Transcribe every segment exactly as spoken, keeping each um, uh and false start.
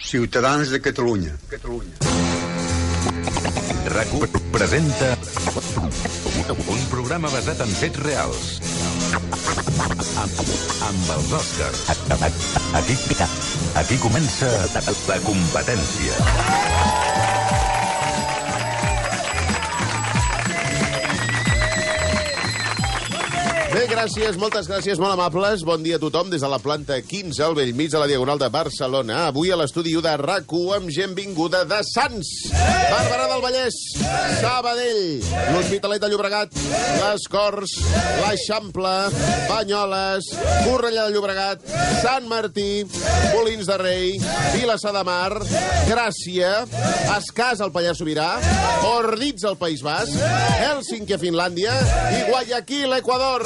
Ciutadans de Catalunya. Catalunya. RAC-u presenta un programa basat en fets reals. Amb, amb els Oscars. Aquí, aquí comença la competència. Bé, gràcies, moltes gràcies, molt amables. Bon dia a tothom des de la planta quinze, al bell mig de la Diagonal de Barcelona. Avui a l'estudi de RAC-u amb gent vinguda de Sants, Barberà del Vallès, Sabadell, l'Hospitalet de Llobregat, les Corts, l'Eixample, Banyoles, Cornellà de Llobregat, Sant Martí, Molins de Rei, Vilassar de Mar, Gràcia, Escàs al Pallars Sobirà, Ordits al País Basc, Hèlsinki a Finlàndia i Guayaquil, Equador.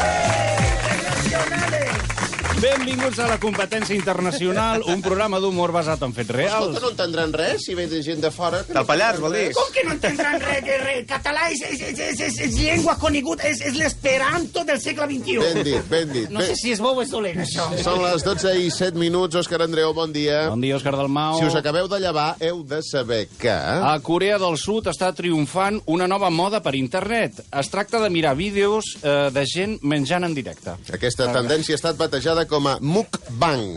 Benvinguts a la competència internacional, un programa d'humor basat en fets reals. Escolta, no entendran res si ve de gent de fora? Del Pallars, vol dir? Com que no entendran res? Que res? Català és, és, és, és, és, és llengua coneguda, és, és l'esperanto del segle vint-i-u. Ben dit, ben dit. No sé si és bo o és dolent, això. Són les dotze i set minuts. Òscar Andreu, bon dia. Bon dia, Òscar Dalmau. Si us acabeu de llevar, heu de saber que... A Corea del Sud està triomfant una nova moda per internet. Es tracta de mirar vídeos eh, de gent menjant en directe. Aquesta tendència ha estat batejada com a mukbang.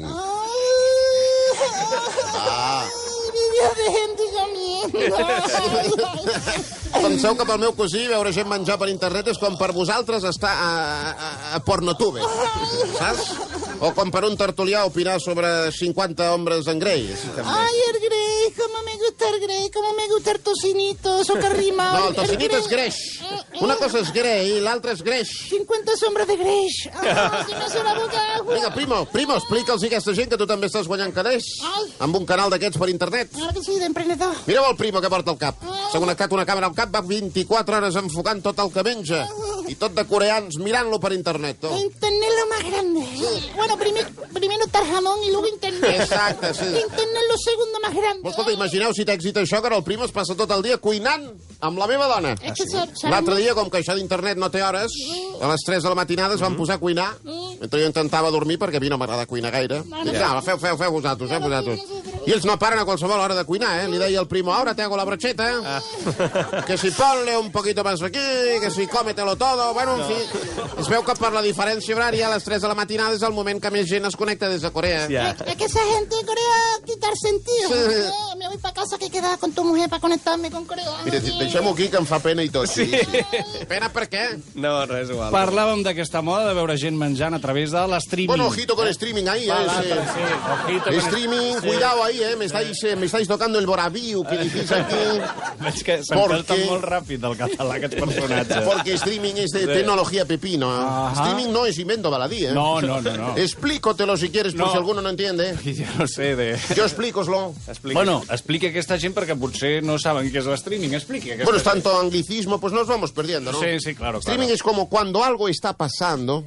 Ah. Vídeos de gente comiendo. Penseu que pel meu cosí veure gent menjar per internet és com per vosaltres estar a, a, a Pornotube, saps? O com per un tertulià opinar sobre cinquanta hombres en Grey. Ay, el Grey, como me gusta el Grey, como me gusta el tocinito, eso que rima. No, el tocinito és greix. Una cosa és Grey i l'altra és greix. cincuenta sombras de Grey. Ah, se me hace la boca agua. Vinga, Primo, Primo, explica'ls a aquesta gent que tu també estàs guanyant calés amb un canal d'aquests per internet. Claro que sí, d'emprenedor. Mireu el Primo que porta al cap. S'ha connectat una càmera al cap, va vint-i-quatre hores enfocant tot el que menja. I tot de coreans mirant-lo per internet. Oh. Internet lo más grande. Bueno, primer, primero está el jamón y luego internet. Exacte, sí. Internet lo segundo más grande. Però escolta, imagineu si t'èxit això, que ara el Primo es passa tot el dia cuinant amb la meva dona. Es que se- se- L'altre dia, com que això d'internet no té hores, a les tres de la matinada es van posar a cuinar, mentre jo intentava dormir, perquè a mi no m'agrada cuinar gaire. Dic, no, feu, feu, feu vosaltres, feu vosaltres. I ells no paren a qualsevol hora de cuinar, eh? Li deia el Primo, ahora te hago la brocheta, que si ponle un poquito más aquí, que si cómetelo todo, bueno, en fi. Es veu que per la diferència horària a les tres de la matinada és el moment que més gent es connecta des de Corea. Ja. Es que esa gente de Corea quitar sentido. Sí. Eh, me voy para casa que queda con tu mujer para conectarme con Corea. Mira, deixem-ho aquí, que em fa pena i tot. Sí, sí. Pena per què? No, res igual. Parlàvem d'aquesta moda de veure gent menjant a través de l'streaming. Bueno, ojito con streaming ahí, Ah, eh. l'altre, sí. sí, ojito con- Streaming, Sí. cuidado ahí, eh. Me estáis, eh, me estáis tocando el Boraviu, que decís aquí. Veig que Porque- s'entelten molt ràpid del català, aquests personatges. Porque streaming es de tecnología pepino. ¿eh? Ajá. Streaming no es invento baladí, eh. No, no, no, no. Explícotelo si quieres, por No. si alguno no entiende. Jo no sé de... Yo explícoslo. Explica. Bueno, expliqui a aquesta gent perquè potser no saben què és l'streaming. Expliqui a aquesta Bueno, es gent. tanto anglicismo, pues nos vamos perdiendo, ¿no? Sí, sí, claro, Streaming claro. es como cuando algo está pasando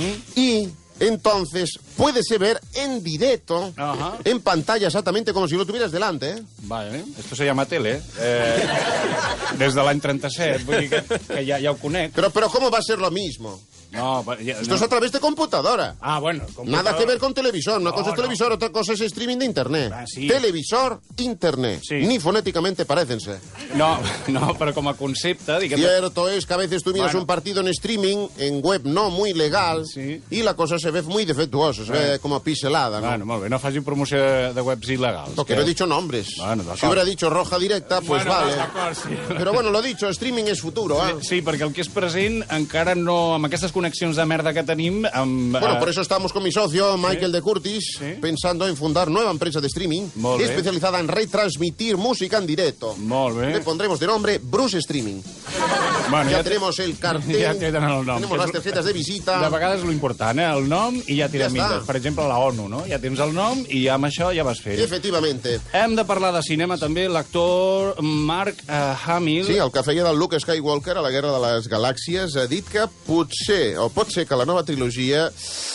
y entonces puedes ver en directo, Ajá. en pantalla, exactamente como si lo tuvieras delante, ¿eh? Vale, esto se llama tele. Eh, des de l'any trenta-set, vull dir que, que ja, ja ho conec. Pero, pero ¿cómo va a ser lo mismo? No, pa- ja, Esto no. es a través de computadora. Ah, bueno. computador. Nada que ver con televisor. Una No, cosa es no. televisor, otra cosa es streaming de internet. Ah, sí. Televisor, internet. Sí. Ni fonéticamente parecense. No, no, però com a concepte, diguem... Cierto es que a veces tú miras Bueno. un partido en streaming, en web no muy legal, Sí. y la cosa se ve muy defectuosa, se ve como piselada, ¿no? Bueno, molt bé, no faci promoció de, de webs il·legals. Porque no he dicho nombres. Bueno, d'acord. Si hubiera dicho roja directa, pues bueno, vale. d'acord, sí. Pero bueno, lo dicho, streaming es futuro, ¿eh? Sí, perquè el que és present encara no... Amb aquestes connexions de merda que tenim... Amb, Bueno, eh, por eso estamos con mi socio, Michael de Curtis, Sí. pensando en fundar nueva empresa de streaming Molt bé. especializada en retransmitir música en directo. Molt bé. Le pondremos de nombre Bruce Streaming. Bueno, Ya ja, tenemos el cartel, ja tenen el nom. tenemos las tarjetes de visita. De vegades és l'important, eh? El nom i ja tirem Ja està. milles. Per exemple, la ONU, no? Ja tens el nom i ja amb això ja vas fer. Efectivamente. Hem de parlar de cinema també. L'actor Mark uh, Hamill... Sí, el que feia del Luke Skywalker a la Guerra de les Galàxies ha dit que potser, o pot ser que la nova trilogia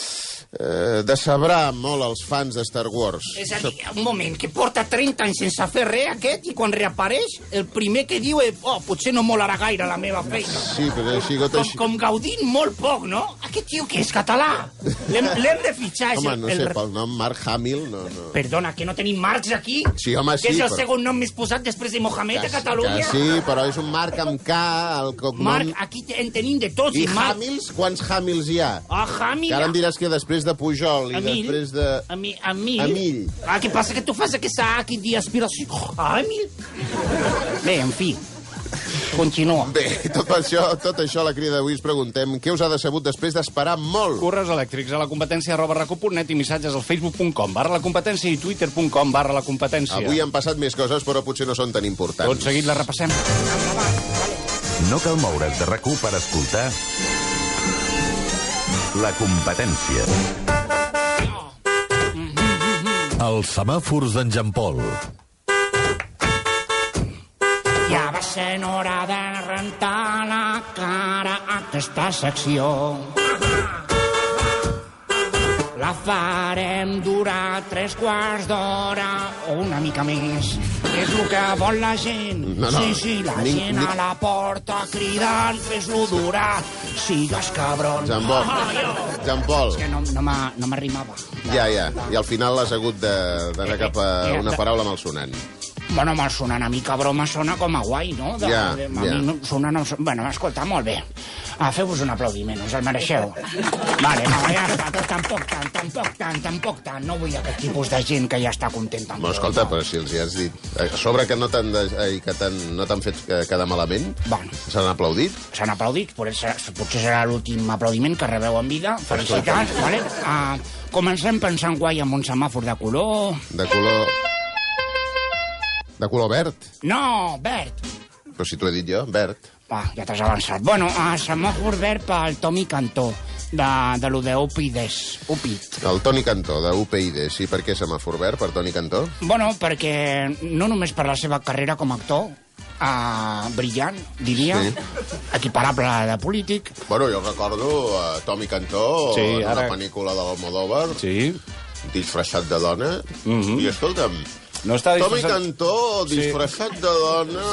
eh, decebrà molt els fans de Star Wars. És a dir, un moment, que porta trenta anys sense fer res aquest i quan reapareix el primer que diu és oh, potser no molarà gaire la meva feina. Sí, però ha sigut Com, així. com gaudint molt poc, no? aquest tio que és català. L'hem de fitxar. Home, no sé, pel nom Marc Hamill, no, no. Perdona, que no tenim Marcs aquí? Sí, home, sí, Que és el però- segon nom més posat després de Mohamed a Catalunya? Que sí, però és un Marc amb K, el cognom... Marc, aquí te- en tenim de tots. I Marc- Hamills, quants Hamills hi ha? Ah, Hamil. Que ara em diràs que després de Pujol i Emil. després de... Ami, Amil. Amill. Ah, què passa que tu fas aquesta A aquí d'aspiració? Ah, Amil. Bé, en fi. Continua. Bé, tot això, tot això a la crida d'avui us preguntem què us ha decebut després d'esperar molt. Correus elèctrics a la competència arroba raco punt net i missatges al facebook punt com barra la competència i twitter punt com barra la competència. Avui han passat més coses, però potser no són tan importants. Tot seguit la repassem. No cal moure's de RAC u per escoltar la competència. Els semàfors d'en Jean Paul. Ja va sent hora de rentar la cara a aquesta secció. La farem durar tres quarts d'hora o una mica més. És el que vol la gent. No, no. Sí, sí, la Ni- gent ni- a la porta cridant, fes-lo durar. Sigues cabron. Jean Paul, Ah, jo. Jean Paul, És que no, no m'ha- no m'arrimava. ja, ja. I al final has hagut de- d'anar cap a una paraula malsonant. Bueno, malsonant a mi, cabró, me sona com a guai, no? De, Ja, de, a ja. mi no, sona, no, bueno, escolta, molt bé. Ah, feu-vos un aplaudiment, us el mereixeu. Vale, no, ja està, tot, tampoc tant, tampoc tant, tampoc tant. No vull aquest tipus de gent que ja està contenta amb Bueno, tot, escolta, no? però si els hi has dit... A sobre que no t'han de- ai, que t'han- no t'han fet que- quedar malament, Bueno. s'han aplaudit. S'han aplaudit, potser serà, potser serà l'últim aplaudiment que rebeu en vida. Felicitats, vale? Uh, comencem pensant guai amb un semàfor de color... De color... De color verd. No, verd. Però si t'ho he dit jo, verd. Ah, ja t'has avançat. Bueno, uh, semàfor verd pel Tommy Cantó, de, de lo de Upides. Upit. El Toni Cantó, de U P I D. Sí, per què semàfor verd, per Toni Cantó? Bueno, perquè no només per la seva carrera com a actor, uh, brillant, diria, Sí. equiparable a la de polític. Bueno, jo recordo a Tommy Cantó Sí, en ara- una pel·lícula de l'Almodóvar, Sí. disfressat de dona, Mhm. i escolta'm, No està Tommy disfressat... Cantó, Sí. disfressat de dona...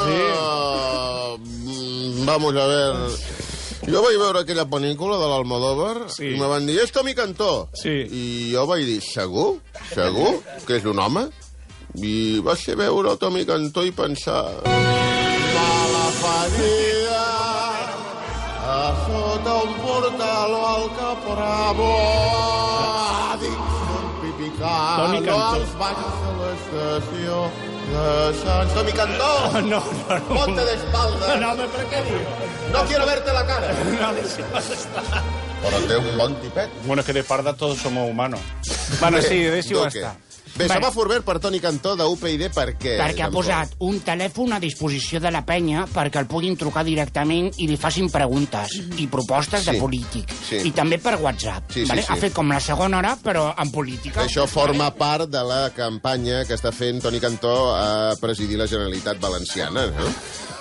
Mm, Vamos a ver... Jo vaig veure aquella pel·lícula de l'Almodóvar Sí. i me van dir, és Tommy Cantó. Sí. I jo vaig dir, segur? Segur? Que és un home? I va ser veure el Tommy Cantó i pensar... Mala ferida a sota un portal o al Capravo dins un Tommy pipicano Cantó. als banys de l'estació de Sant... Tommy Cantó! No, no, no. Ponte de espalda! No, no, ¿pero qué digo? No quiero verte la cara! No, deixa'm estar. Però té un bon tipet. Bueno, que de parda todos somos humanos. Bueno, sí, deixi-ho Duque. estar. Bé, Vale. semàfor verd per Toni Cantó de U P I D, per què? Perquè ha Jean Paul? posat un telèfon a disposició de la penya perquè el puguin trucar directament i li facin preguntes i propostes Sí. de polític. Sí. I també per WhatsApp. Sí, sí, vale? sí. Ha fet com la segona hora, però en política. Això forma part de la campanya que està fent Toni Cantó a presidir la Generalitat Valenciana, no?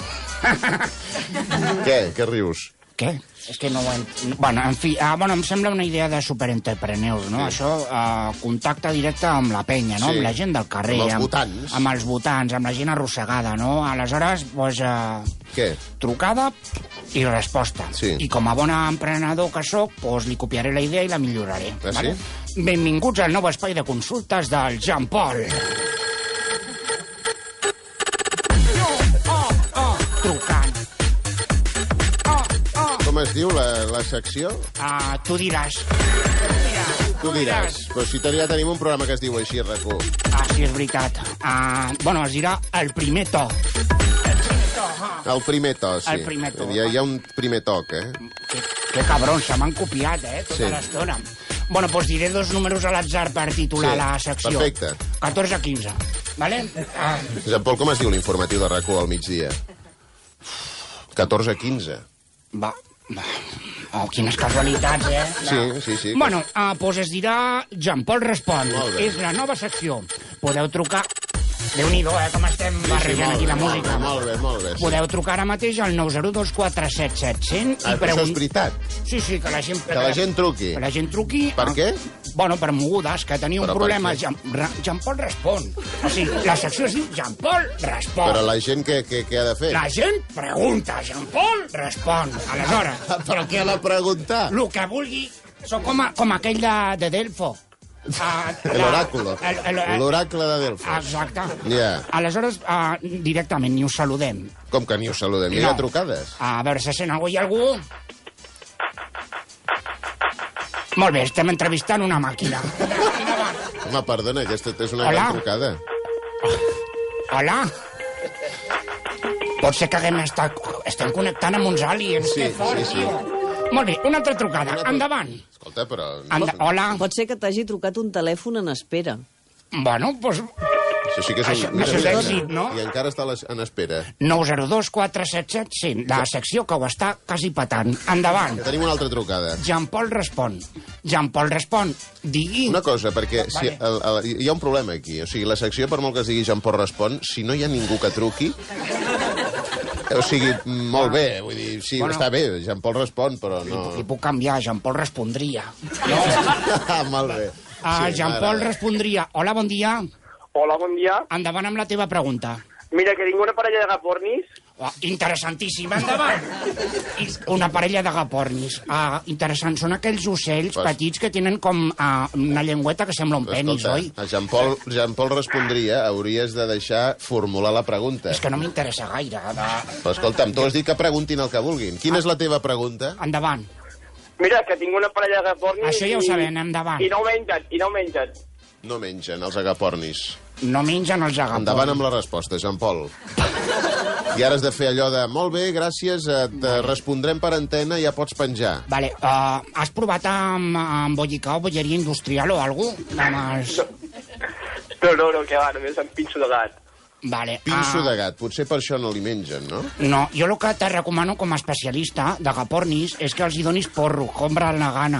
Què? Què rius? Què? És que no ho ent... Bueno, en fi, uh, bueno, em sembla una idea de superentrepreneurs, no? Sí. Això, uh, contacte directe amb la penya, no? Sí. Amb la gent del carrer. Amb els votants. Amb els votants, amb la gent arrossegada, no? Aleshores, doncs, uh, Què? trucada i resposta. Sí. I com a bon emprenedor que sóc, doncs li copiaré la idea i la milloraré. Ah, sí? vale? Benvinguts al nou espai de consultes del Jean Paul. Oh, oh, trucant. Oh, oh. Com es diu la, la secció? Ah, tu diràs. Tu diràs. Però si ja tenim un programa que es diu així, RAC u. Ah, sí, és veritat. Ah, bueno, es dirà el primer to. El primer to, ah. El primer to, sí. El primer to. Hi ha, hi ha un primer toc, eh? Que, que cabrons, se m'han copiat, eh, tota Sí. l'estona. Bueno, doncs diré dos números a l'atzar per titular Sí, la secció. perfecte. catorze quinze, vale? Ah, Jean Paul, com es diu l'informatiu de RAC u al migdia? catorze quinze. va, va. Oh, quines casualitats, eh? Sí, sí, sí. Bueno, uh, doncs es dirà Jean Paul Respon. Molt bé. És la nova secció. Podeu trucar Déu-n'hi-do, eh, com estem barrejant aquí la música. Molt bé, molt bé. Sí. Podeu trucar ara mateix al nou zero dos quatre set set zero zero Ah, i però això és preguntar... veritat. Sí, sí, que la gent... Que la gent truqui. Que la gent truqui... Per què? Bueno, per mogudes, que tenia un Però per problema. què? Jean, Ra- Jean Paul respon. O sigui, la secció es diu Jean Paul respon. Però la gent què, què, què ha de fer? La gent pregunta, Jean Paul respon. Aleshores, Però què ha de preguntar? el que vulgui... Sóc com, a, com aquell de, de Delfo. Uh, L'oràculo. L'oracle de Delfos. Exacte. Ja. Aleshores, uh, directament, ni us saludem. Com que ni us saludem? Hi ha No. trucades? A veure si sent algú. Hi ha algú? Molt bé, estem entrevistant una màquina. Home, perdona, aquesta és una Hola. gran trucada. Hola? Pot ser que haguem estat... Estem connectant amb uns aliens. Sí, que fort, sí, sí. tio. Molt bé, una altra trucada. Una altra- Endavant. Escolta, però... Enda... Hola. Pot ser que t'hagi trucat un telèfon en espera. Bueno, doncs... Això sí que és... Això- un- això és mira, èxit, mira, no? I encara està a les- en espera. nou zero dos quatre set set zero, la secció que ho està quasi patant. Endavant. Que tenim una altra trucada. Jean Paul respon. Jean Paul respon. Digui... Una cosa, perquè si Vale. el, el, hi ha un problema aquí. O sigui, la secció, per molt que es digui Jean Paul respon, si no hi ha ningú que truqui... O sigui, molt bé, vull dir, sí, Bueno. està bé, Jean Paul respon, però no... Li puc canviar, Jean Paul respondria. molt bé. Ah, Sí, Jean Paul m'agrada. respondria. Hola, bon dia. Hola, bon dia. Endavant amb la teva pregunta. Mira, que tinc una parella de gapornis. Oh, interessantíssim, endavant. I una parella de gapornis. Ah, interessant, són aquells ocells Pues- petits que tenen com ah, una llengüeta que sembla un penis, Escolta, oi? a Jean Paul, Jean Paul respondria, hauries de deixar formular la pregunta. És que no m'interessa gaire. De... Però escolta'm, tu has dit que preguntin el que vulguin. Quina és la teva pregunta? Endavant. Mira, que tinc una parella de gapornis... Això ja ho i- sabem, endavant. I no mengen, i no mengen. No mengen els agapornis. No mengen els agapornis. Endavant amb la resposta, Jean Paul. I ara has de fer allò de, molt bé, gràcies, et vale. respondrem per antena, ja pots penjar. Vale, uh, has provat amb, amb bollicà o bolleria industrial o alguna cosa? Amb els... No, no, no, que va, només em pinxo de gat. Vale. Pinso ah, de gat, potser per això no li mengen, no? No, jo el que te recomano com a especialista de gapornis és que els hi donis porro, compra la gana.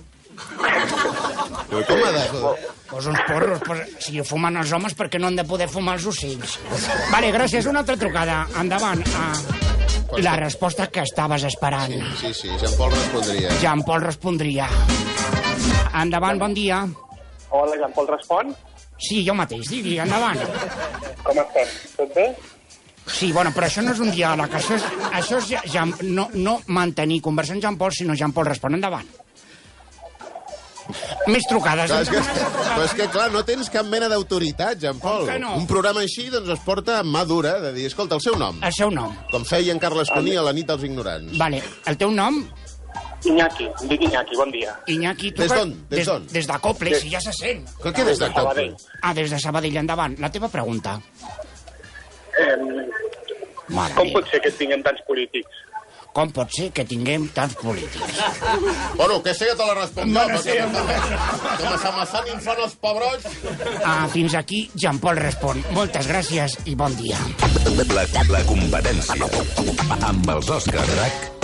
Però com ha de... Pues uns porros, pues, si ho fumen els homes, per què no han de poder fumar els ocells? Vale, gràcies. Una altra trucada. Endavant. Ah, la resposta que estaves esperant. Sí, sí, Jean Paul respondria. Jean Paul respondria. Endavant, bon dia. Hola, Jean Paul respon. Sí, jo mateix, digui, endavant. Com estem? Tot bé? Sí, bueno, però això no és un diàleg, això és, això és ja, ja, no, no mantenir conversa amb Jean Paul, sinó Jean Paul respon. Endavant. Més trucades. Clar, és que, però és que, clar, no tens cap mena d'autoritat, Jean Paul. Com que no? Un programa així, doncs, es porta amb mà dura de dir, escolta, el seu nom. El seu nom. Com feia en Carles Cuní a la nit dels ignorants. Vale, el teu nom? Iñaki, em dic Iñaki, bon dia. Iñaki, Des truca... d'on? Des d'on? Des de Cople, si ja se sent. Què, què des de Sabadell. Ah, des de Sabadell, endavant. La teva pregunta. Eh, Mare com meva. pot ser que tinguem tants polítics? Com pot ser que tinguem tants polítics? Bueno, que sé que te la responc jo, Bueno, perquè sí, que m'estan inflant els pebrots. Ah, fins aquí, Jean Paul respon. Moltes gràcies i bon dia. La, la competència. Amb els Oscars. RAC